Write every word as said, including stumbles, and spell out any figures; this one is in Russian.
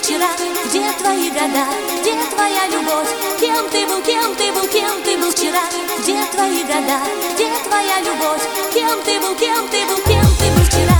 вчера? Где твои года? Где твоя любовь? Кем ты был, кем ты был, кем ты был вчера? Где твои года? Где твоя любовь? Кем ты был, кем ты был, кем ты был вчера?